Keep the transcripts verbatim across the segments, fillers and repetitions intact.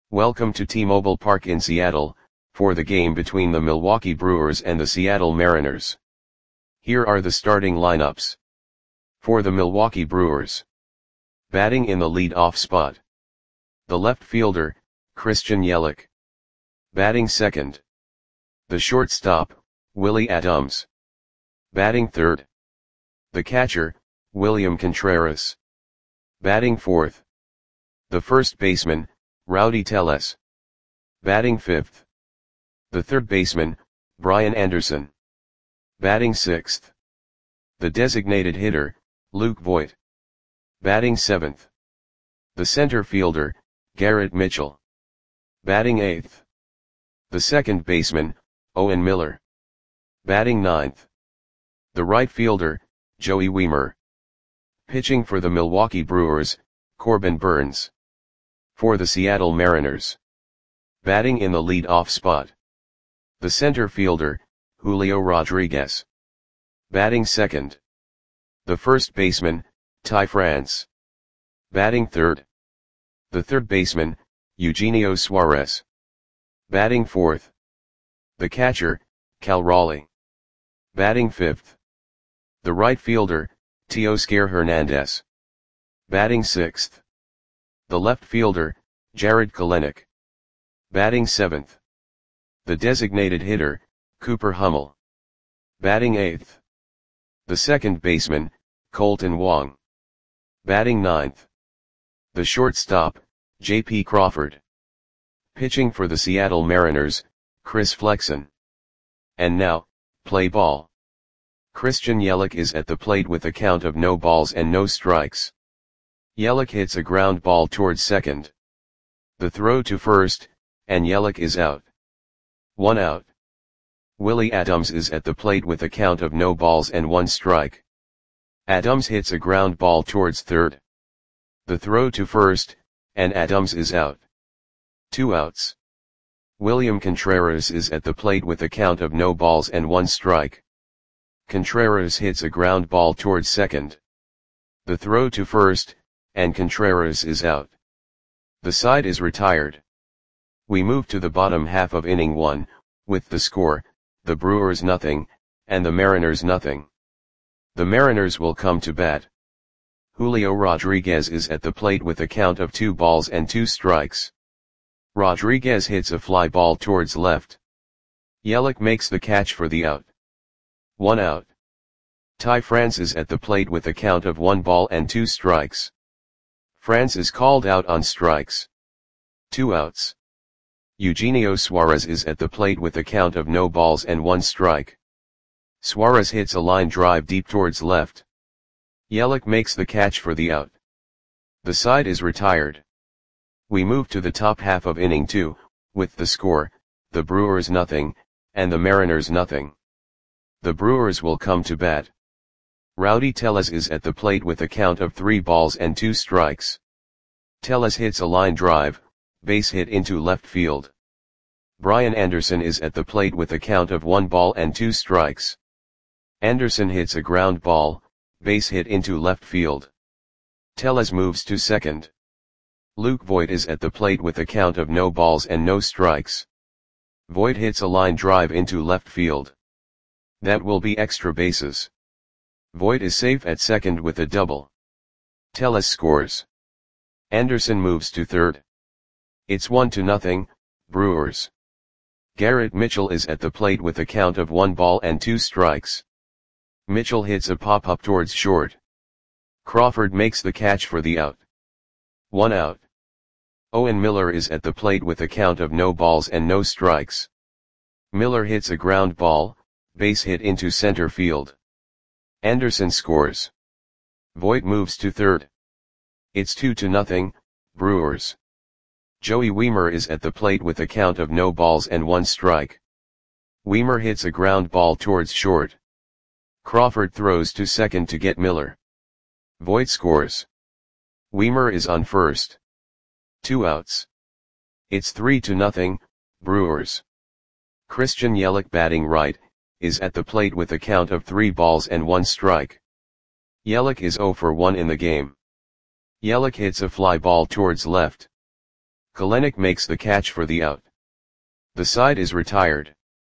Welcome to T-Mobile Park in Seattle, for the game between the Milwaukee Brewers and the Seattle Mariners. Here are the starting lineups. For the Milwaukee Brewers. Batting in the lead-off spot. The left fielder, Christian Yelich. Batting second. The shortstop, Willy Adames. Batting third. The catcher, William Contreras. Batting fourth. The first baseman, Rowdy Tellez. Batting fifth. The third baseman, Brian Anderson. Batting sixth. The designated hitter, Luke Voit. Batting seventh. The center fielder, Garrett Mitchell. Batting eighth. The second baseman, Owen Miller. Batting ninth. The right fielder, Joey Wiemer. Pitching for the Milwaukee Brewers, Corbin Burnes. For the Seattle Mariners. Batting in the lead-off spot. The center fielder, Julio Rodriguez. Batting second. The first baseman, Ty France. Batting third. The third baseman, Eugenio Suarez. Batting fourth. The catcher, Cal Raleigh. Batting fifth. The right fielder, Teoscar Hernandez. Batting sixth. The left fielder, Jarred Kelenic. Batting seventh. The designated hitter, Cooper Hummel. Batting eighth. The second baseman, Colton Wong. Batting ninth. The shortstop, J P Crawford. Pitching for the Seattle Mariners, Chris Flexen. And now, play ball. Christian Yelich is at the plate with a count of no balls and no strikes. Yelich hits a ground ball towards second. The throw to first, and Yelich is out. One out. Willy Adames is at the plate with a count of no balls and one strike. Adames hits a ground ball towards third. The throw to first, and Adames is out. Two outs. William Contreras is at the plate with a count of no balls and one strike. Contreras hits a ground ball towards second. The throw to first, and Contreras is out. The side is retired. We move to the bottom half of inning one, with the score, the Brewers nothing, and the Mariners nothing. The Mariners will come to bat. Julio Rodriguez is at the plate with a count of two balls and two strikes. Rodriguez hits a fly ball towards left. Yelich makes the catch for the out. One out. Ty France is at the plate with a count of one ball and two strikes. France is called out on strikes. Two outs. Eugenio Suarez is at the plate with a count of no balls and one strike. Suarez hits a line drive deep towards left. Yelich makes the catch for the out. The side is retired. We move to the top half of inning two, with the score, the Brewers nothing, and the Mariners nothing. The Brewers will come to bat. Rowdy Tellez is at the plate with a count of three balls and two strikes. Tellez hits a line drive, base hit into left field. Brian Anderson is at the plate with a count of one ball and two strikes. Anderson hits a ground ball, base hit into left field. Tellez moves to second. Luke Voit is at the plate with a count of no balls and no strikes. Voit hits a line drive into left field. That will be extra bases. Voit is safe at second with a double. Tellez scores. Anderson moves to third. It's one to nothing, Brewers. Garrett Mitchell is at the plate with a count of one ball and two strikes. Mitchell hits a pop-up towards short. Crawford makes the catch for the out. One out. Owen Miller is at the plate with a count of no balls and no strikes. Miller hits a ground ball, base hit into center field. Anderson scores. Voit moves to third. It's two to nothing, Brewers. Joey Wiemer is at the plate with a count of no balls and one strike. Wiemer hits a ground ball towards short. Crawford throws to second to get Miller. Voit scores. Wiemer is on first. Two outs. It's three to nothing, Brewers. Christian Yelich, batting right, is at the plate with a count of three balls and one strike. Yelich is zero for one in the game. Yelich hits a fly ball towards left. Kalenic makes the catch for the out. The side is retired.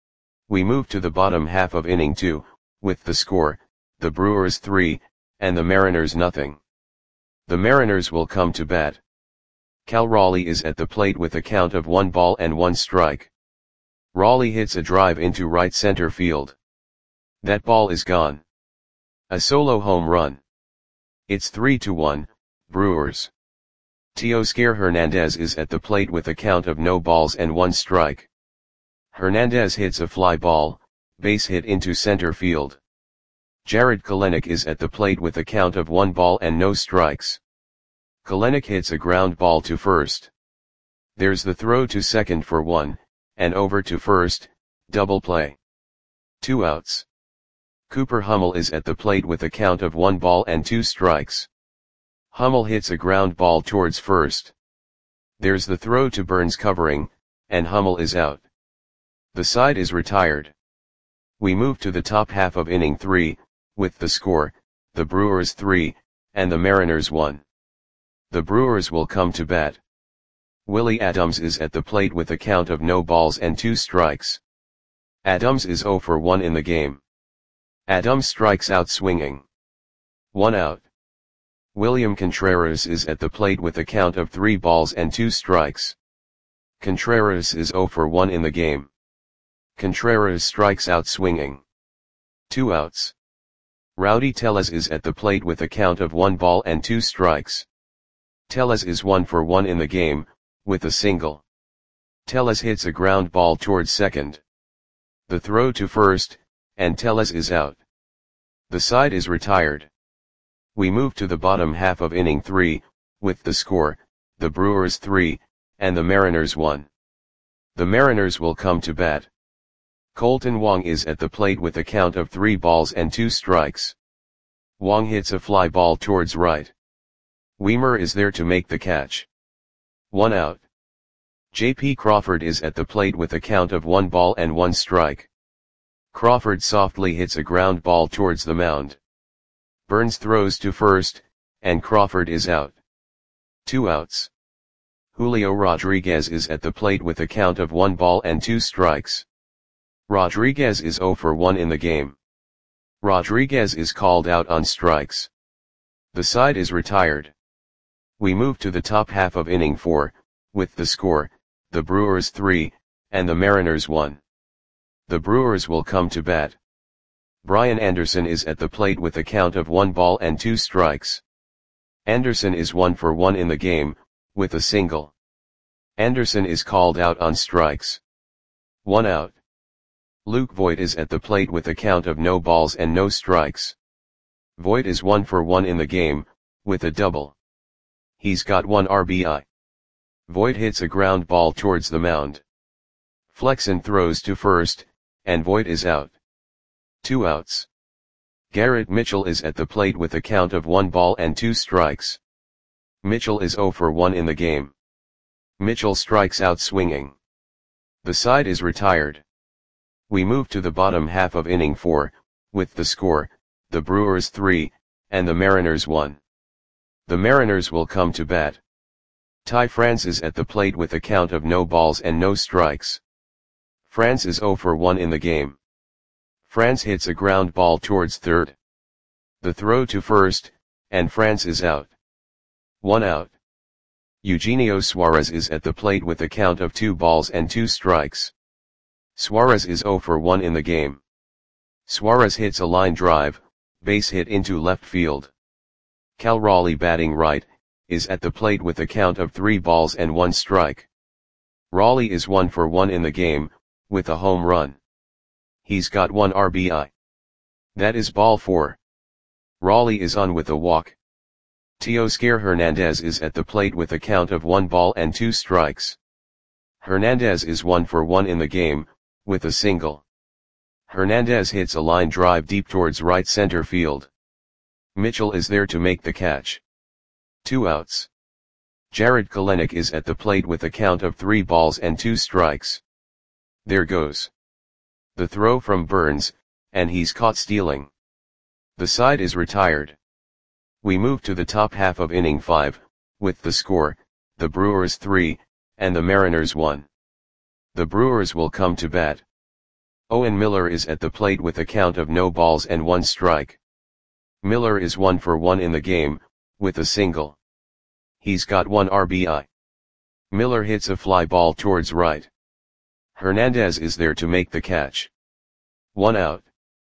We move to the bottom half of inning two, with the score, the Brewers three, and the Mariners nothing. The Mariners will come to bat. Cal Raleigh is at the plate with a count of one ball and one strike. Raleigh hits a drive into right center field. That ball is gone. A solo home run. It's three to one, Brewers. Teoscar Hernandez is at the plate with a count of no balls and one strike. Hernandez hits a fly ball, base hit into center field. Jarred Kelenic is at the plate with a count of one ball and no strikes. Kelenic hits a ground ball to first. There's the throw to second for one, and over to first, double play. Two outs. Cooper Hummel is at the plate with a count of one ball and two strikes. Hummel hits a ground ball towards first. There's the throw to Burns covering, and Hummel is out. The side is retired. We move to the top half of inning three, with the score, the Brewers three, and the Mariners one. The Brewers will come to bat. Willie Adams is at the plate with a count of no balls and two strikes. Adams is zero for one in the game. Adams strikes out swinging. One out. William Contreras is at the plate with a count of three balls and two strikes. Contreras is zero for one in the game. Contreras strikes out swinging. Two outs. Rowdy Tellez is at the plate with a count of one ball and two strikes. Tellez is one for one in the game, with a single. Tellez hits a ground ball towards second. The throw to first, and Tellez is out. The side is retired. We move to the bottom half of inning three, with the score, the Brewers three, and the Mariners one. The Mariners will come to bat. Colton Wong is at the plate with a count of three balls and two strikes. Wong hits a fly ball towards right. Weimer is there to make the catch. One out. J P Crawford is at the plate with a count of one ball and one strike. Crawford softly hits a ground ball towards the mound. Burns throws to first, and Crawford is out. Two outs. Julio Rodriguez is at the plate with a count of one ball and two strikes. Rodriguez is zero for one in the game. Rodriguez is called out on strikes. The side is retired. We move to the top half of inning four, with the score, the Brewers three, and the Mariners one. The Brewers will come to bat. Brian Anderson is at the plate with a count of one ball and two strikes. Anderson is one for one in the game, with a single. Anderson is called out on strikes. One out. Luke Voit is at the plate with a count of no balls and no strikes. Voit is one for one in the game, with a double. He's got one R B I. Voit hits a ground ball towards the mound. Flexen throws to first, and Voit is out. Two outs. Garrett Mitchell is at the plate with a count of one ball and two strikes. Mitchell is zero for one in the game. Mitchell strikes out swinging. The side is retired. We move to the bottom half of inning four, with the score, the Brewers three, and the Mariners one. The Mariners will come to bat. Ty France is at the plate with a count of no balls and no strikes. France is zero for one in the game. France hits a ground ball towards third. The throw to first, and France is out. One out. Eugenio Suarez is at the plate with a count of two balls and two strikes. Suarez is zero for one in the game. Suarez hits a line drive, base hit into left field. Cal Raleigh, batting right, is at the plate with a count of three balls and one strike. Raleigh is one for one in the game, with a home run. He's got one R B I. That is ball four. Raleigh is on with a walk. Teoscar Hernandez is at the plate with a count of one ball and two strikes. Hernandez is one for one in the game, with a single. Hernandez hits a line drive deep towards right center field. Mitchell is there to make the catch. Two outs. Jarred Kelenic is at the plate with a count of three balls and two strikes. There goes the throw from Burns, and he's caught stealing. The side is retired. We move to the top half of inning five, with the score, the Brewers three, and the Mariners one. The Brewers will come to bat. Owen Miller is at the plate with a count of no balls and one strike. Miller is one for one in the game, with a single. He's got one R B I. Miller hits a fly ball towards right. Hernandez is there to make the catch. One out.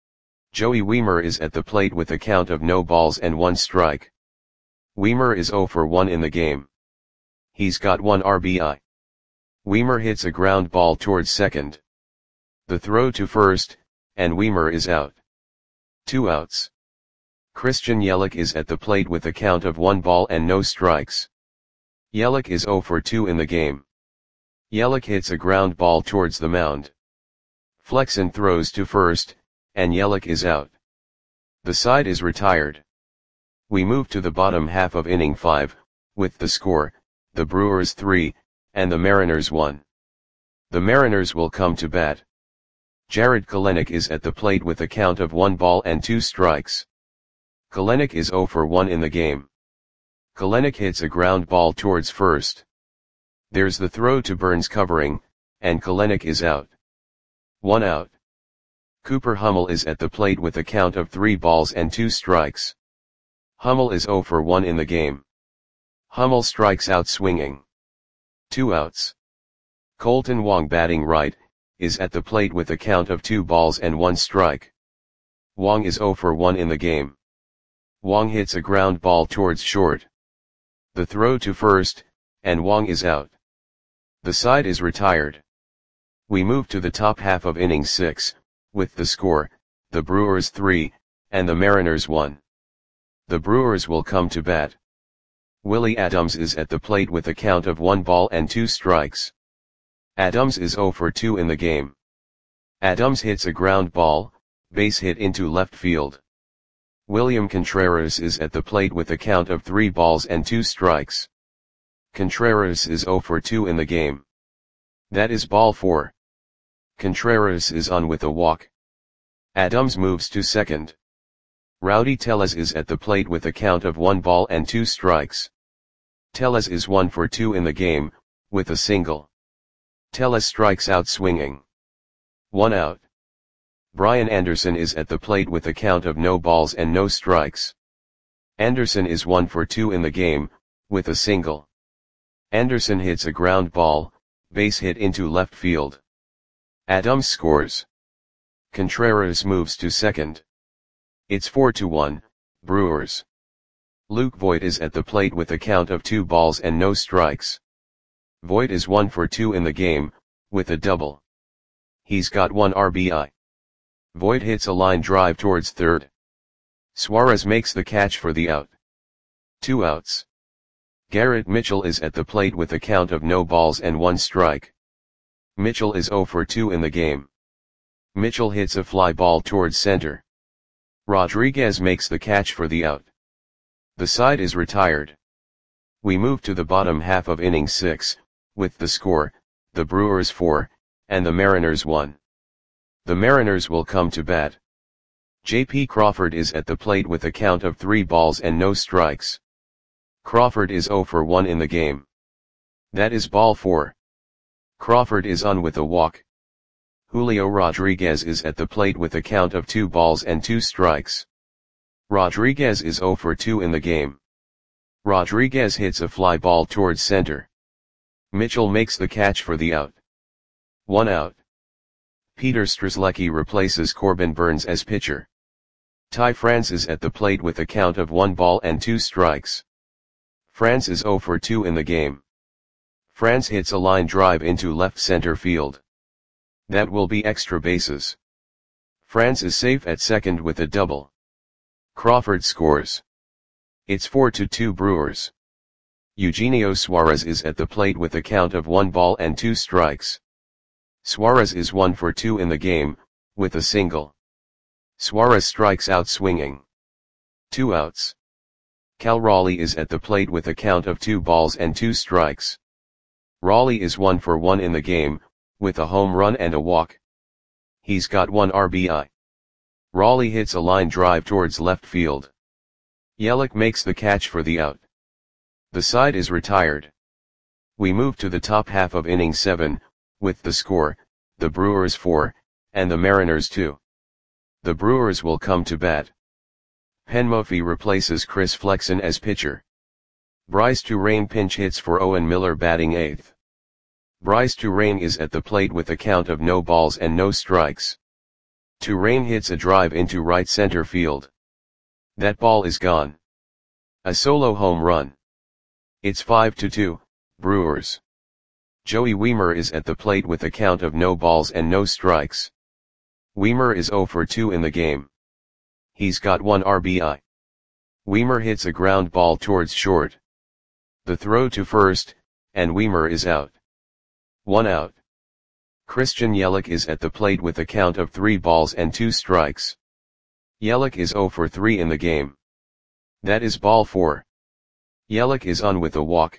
Joey Wiemer is at the plate with a count of no balls and one strike. Wiemer is zero for one in the game. He's got one R B I. Wiemer hits a ground ball towards second. The throw to first, and Wiemer is out. Two outs. Christian Yelich is at the plate with a count of one ball and no strikes. Yelich is zero for two in the game. Yelich hits a ground ball towards the mound. Flexen throws to first, and Yelich is out. The side is retired. We move to the bottom half of inning five, with the score, the Brewers three, and the Mariners one. The Mariners will come to bat. Jarred Kelenic is at the plate with a count of one ball and two strikes. Kelenic is zero for one in the game. Kelenic hits a ground ball towards first. There's the throw to Burns covering, and Kelenic is out. One out. Cooper Hummel is at the plate with a count of three balls and two strikes. Hummel is zero for one in the game. Hummel strikes out swinging. Two outs. Colton Wong batting right, is at the plate with a count of two balls and one strike. Wong is zero for one in the game. Wong hits a ground ball towards short. The throw to first, and Wong is out. The side is retired. We move to the top half of inning six, with the score, the Brewers three, and the Mariners one. The Brewers will come to bat. Willie Adams is at the plate with a count of one ball and two strikes. Adams is zero for two in the game. Adams hits a ground ball, base hit into left field. William Contreras is at the plate with a count of three balls and two strikes. Contreras is zero for two in the game. That is ball four. Contreras is on with a walk. Adams moves to second. Rowdy Tellez is at the plate with a count of one ball and two strikes. Tellez is one for two in the game, with a single. Tellez strikes out swinging. One out. Brian Anderson is at the plate with a count of no balls and no strikes. Anderson is one for two in the game, with a single. Anderson hits a ground ball, base hit into left field. Adams scores. Contreras moves to second. It's four to one, Brewers. Luke Voit is at the plate with a count of two balls and no strikes. Voit is one for two in the game, with a double. He's got one R B I. Voit hits a line drive towards third. Suarez makes the catch for the out. Two outs. Garrett Mitchell is at the plate with a count of no balls and one strike. Mitchell is zero for two in the game. Mitchell hits a fly ball towards center. Rodriguez makes the catch for the out. The side is retired. We move to the bottom half of inning six, with the score, the Brewers four, and the Mariners one. The Mariners will come to bat. J P Crawford is at the plate with a count of three balls and no strikes. Crawford is zero for one in the game. That is ball four. Crawford is on with a walk. Julio Rodriguez is at the plate with a count of two balls and two strikes. Rodriguez is zero for two in the game. Rodriguez hits a fly ball towards center. Mitchell makes the catch for the out. One out. Peter Strzelecki replaces Corbin Burns as pitcher. Ty France is at the plate with a count of one ball and two strikes. France is zero for two in the game. France hits a line drive into left center field. That will be extra bases. France is safe at second with a double. Crawford scores. It's four to two Brewers. Eugenio Suarez is at the plate with a count of one ball and two strikes. Suarez is one for two in the game, with a single. Suarez strikes out swinging. Two outs. Cal Raleigh is at the plate with a count of two balls and two strikes. Raleigh is one for one in the game, with a home run and a walk. He's got one R B I. Raleigh hits a line drive towards left field. Yelich makes the catch for the out. The side is retired. We move to the top half of inning seven, with the score, the Brewers four, and the Mariners two. The Brewers will come to bat. Pen Murphy replaces Chris Flexen as pitcher. Bryce Turang pinch hits for Owen Miller batting eighth. Bryce Turang is at the plate with a count of no balls and no strikes. Turang hits a drive into right center field. That ball is gone. A solo home run. It's five to two, Brewers. Joey Wiemer is at the plate with a count of no balls and no strikes. Wiemer is oh for two in the game. He's got one R B I. Wiemer hits a ground ball towards short. The throw to first, and Wiemer is out. One out. Christian Yelich is at the plate with a count of three balls and two strikes. Yelich is oh for three in the game. That is ball four. Yelich is on with a walk.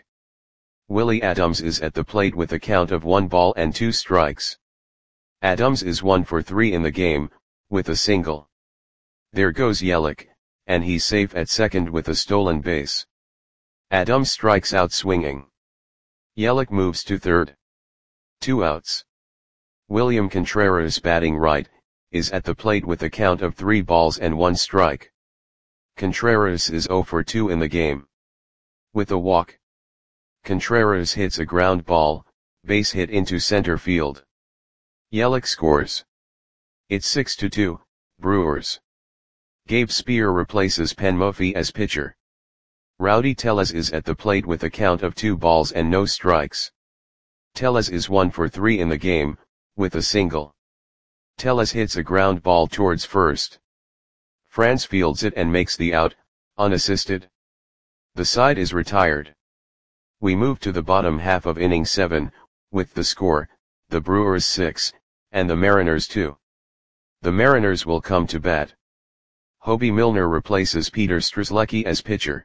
Willie Adams is at the plate with a count of one ball and two strikes. Adams is one for three in the game, with a single. There goes Yelich, and he's safe at second with a stolen base. Adams strikes out swinging. Yelich moves to third. Two outs. William Contreras batting right, is at the plate with a count of three balls and one strike. Contreras is oh for two in the game. With a walk. Contreras hits a ground ball, base hit into center field. Yelich scores. It's six to two, Brewers. Gabe Spear replaces Pen Murphy as pitcher. Rowdy Tellez is at the plate with a count of two balls and no strikes. Tellez is one for three in the game, with a single. Tellez hits a ground ball towards first. France fields it and makes the out, unassisted. The side is retired. We move to the bottom half of inning seven, with the score, the Brewers six, and the Mariners two. The Mariners will come to bat. Hobie Milner replaces Peter Strzelecki as pitcher.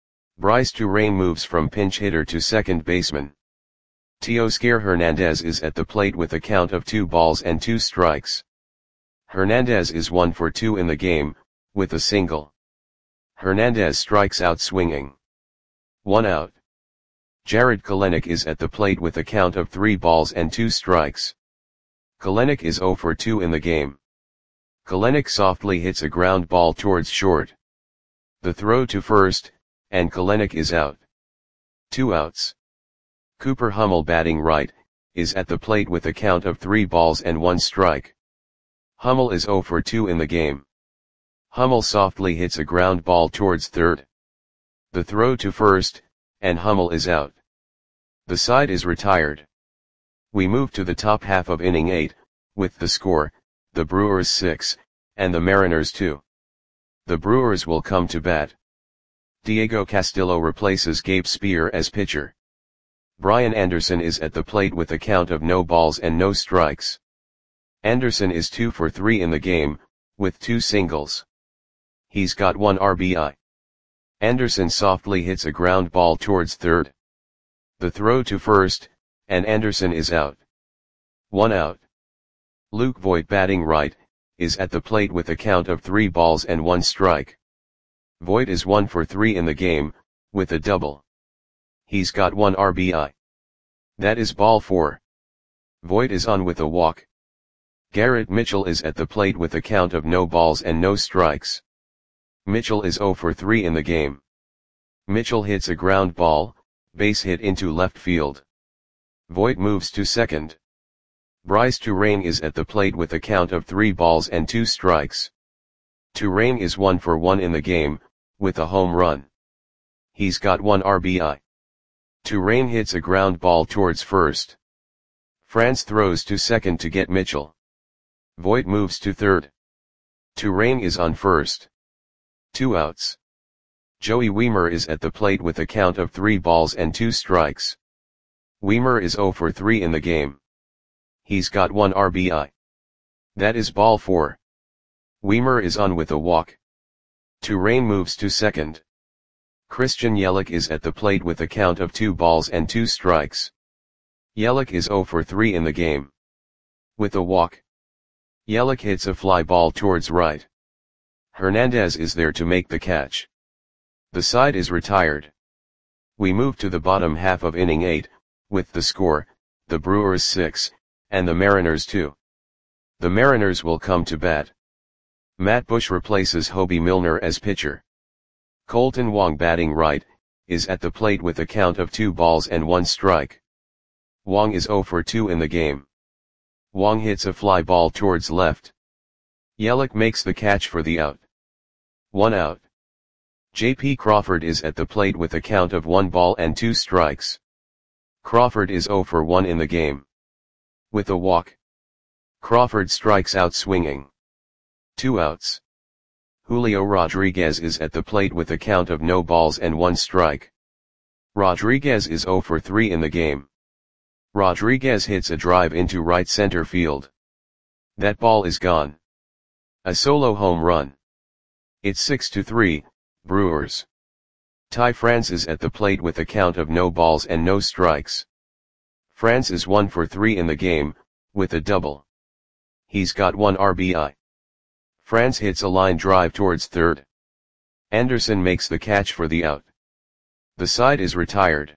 Bryce Turang moves from pinch hitter to second baseman. Teoscar Hernandez is at the plate with a count of two balls and two strikes. Hernandez is one for two in the game, with a single. Hernandez strikes out swinging. One out. Jarred Kelenic is at the plate with a count of three balls and two strikes. Kelenic is oh for two in the game. Kelenic softly hits a ground ball towards short. The throw to first, and Kelenic is out. Two outs. Cooper Hummel batting right, is at the plate with a count of three balls and one strike. Hummel is oh for two in the game. Hummel softly hits a ground ball towards third. The throw to first, and Hummel is out. The side is retired. We move to the top half of inning eight, with the score, the Brewers six, and the Mariners two. The Brewers will come to bat. Diego Castillo replaces Gabe Spear as pitcher. Brian Anderson is at the plate with a count of no balls and no strikes. Anderson is two for three in the game, with two singles. He's got one R B I. Anderson softly hits a ground ball towards third. The throw to first, and Anderson is out. One out. Luke Voit batting right, is at the plate with a count of three balls and one strike. Voit is one for three in the game, with a double. He's got one R B I. That is ball four. Voit is on with a walk. Garrett Mitchell is at the plate with a count of no balls and no strikes. Mitchell is oh for three in the game. Mitchell hits a ground ball, base hit into left field. Voit moves to second. Bryce Turang is at the plate with a count of three balls and two strikes. Turang is one for one in the game, with a home run. He's got one R B I. Turang hits a ground ball towards first. France throws to second to get Mitchell. Voit moves to third. Turang is on first. Two outs. Joey Wiemer is at the plate with a count of three balls and two strikes. Wiemer is oh for three in the game. He's got one R B I. That is ball four. Wiemer is on with a walk. Turang moves to second. Christian Yelich is at the plate with a count of two balls and two strikes. Yelich is oh for three in the game. With a walk. Yelich hits a fly ball towards right. Hernandez is there to make the catch. The side is retired. We move to the bottom half of inning eight, with the score, the Brewers six, and the Mariners two. The Mariners will come to bat. Matt Bush replaces Hobie Milner as pitcher. Colton Wong, batting right, is at the plate with a count of two balls and one strike. Wong is zero for two in the game. Wong hits a fly ball towards left. Yelich makes the catch for the out. One out. J P Crawford is at the plate with a count of one ball and two strikes. Crawford is zero for one in the game. With a walk, Crawford strikes out swinging. Two outs. Julio Rodriguez is at the plate with a count of no balls and one strike. Rodriguez is zero for three in the game. Rodriguez hits a drive into right center field. That ball is gone. A solo home run. It's six to three, Brewers. Ty France is at the plate with a count of no balls and no strikes. France is one for three in the game, with a double. He's got one R B I. France hits a line drive towards third. Anderson makes the catch for the out. The side is retired.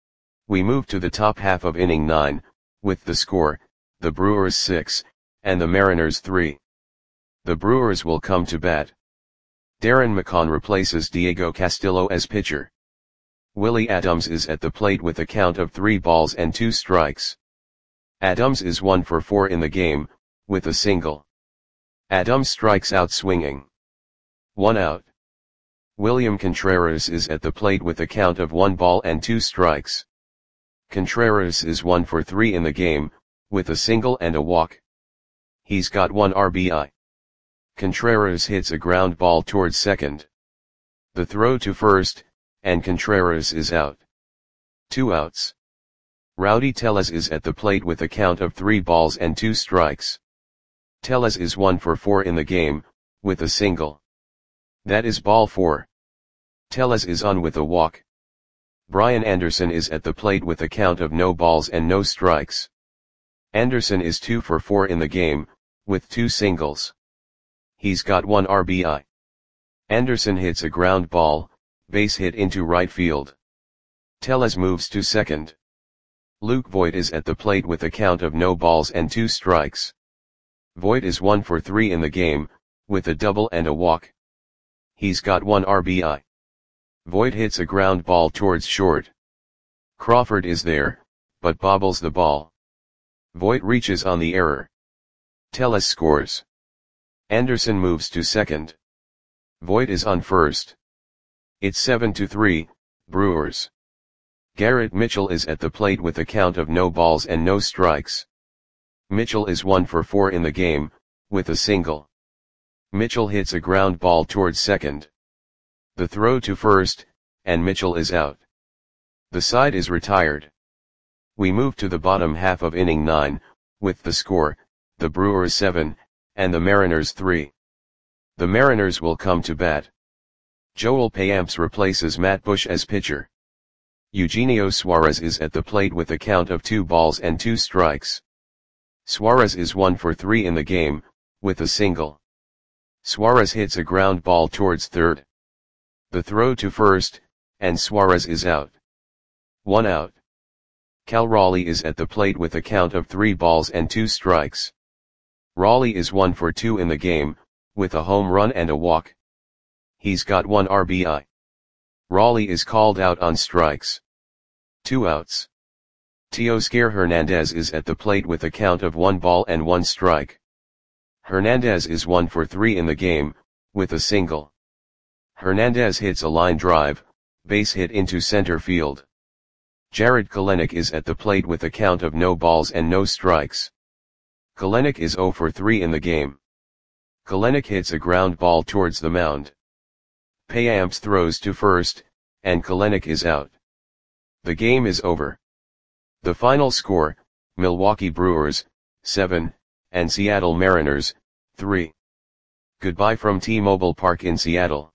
We move to the top half of inning nine, with the score, the Brewers six, and the Mariners three. The Brewers will come to bat. Darren McCann replaces Diego Castillo as pitcher. Willie Adams is at the plate with a count of three balls and two strikes. Adams is one for four in the game, with a single. Adams strikes out swinging. One out. William Contreras is at the plate with a count of one ball and two strikes. Contreras is one for three in the game, with a single and a walk. He's got one R B I. Contreras hits a ground ball towards second. The throw to first, and Contreras is out. Two outs. Rowdy Tellez is at the plate with a count of three balls and two strikes. Tellez is one for four in the game, with a single. That is ball four. Tellez is on with a walk. Brian Anderson is at the plate with a count of no balls and no strikes. Anderson is two for four in the game, with two singles. He's got one R B I. Anderson hits a ground ball, base hit into right field. Tellez moves to second. Luke Voit is at the plate with a count of no balls and two strikes. Voit is one for three in the game, with a double and a walk. He's got one R B I. Voit hits a ground ball towards short. Crawford is there, but bobbles the ball. Voit reaches on the error. Tellez scores. Anderson moves to second. Voit is on first. It's seven to three, Brewers. Garrett Mitchell is at the plate with a count of no balls and no strikes. Mitchell is one for four in the game, with a single. Mitchell hits a ground ball towards second. The throw to first, and Mitchell is out. The side is retired. We move to the bottom half of inning nine, with the score, the Brewers seven, and the Mariners three. The Mariners will come to bat. Joel Payamps replaces Matt Bush as pitcher. Eugenio Suarez is at the plate with a count of two balls and two strikes. Suarez is one for three in the game, with a single. Suarez hits a ground ball towards third. The throw to first, and Suarez is out. One out. Cal Raleigh is at the plate with a count of three balls and two strikes. Raleigh is one for two in the game, with a home run and a walk. He's got one R B I. Raleigh is called out on strikes. Two outs. Teoscar Hernandez is at the plate with a count of one ball and one strike. Hernandez is one for three in the game, with a single. Hernandez hits a line drive, base hit into center field. Jared Kelenic is at the plate with a count of no balls and no strikes. Kelenic is zero for three in the game. Kelenic hits a ground ball towards the mound. Payamps throws to first, and Kelenic is out. The game is over. The final score, Milwaukee Brewers, seven, and Seattle Mariners, three. Goodbye from T-Mobile Park in Seattle.